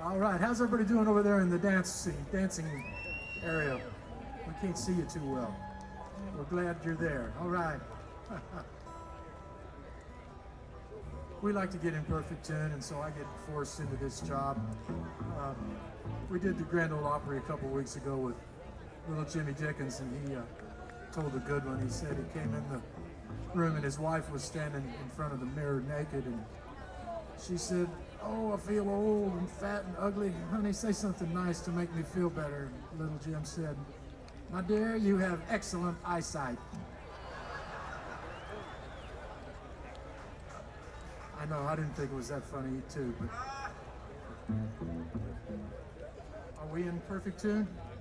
All right, how's everybody doing over there in the dancing area? We can't see you too well. We're glad you're there. All right. We like to get in perfect tune, and so I get forced into this job. We did the Grand Ole Opry a couple weeks ago with little Jimmy Dickens, and he told a good one. He said he came in the room and his wife was standing in front of the mirror naked, and she said, "Oh, I feel old and fat and ugly. Honey, say something nice to make me feel better." And little Jim said, "My dear, you have excellent eyesight." I know, I didn't think it was that funny too, but are we in perfect tune?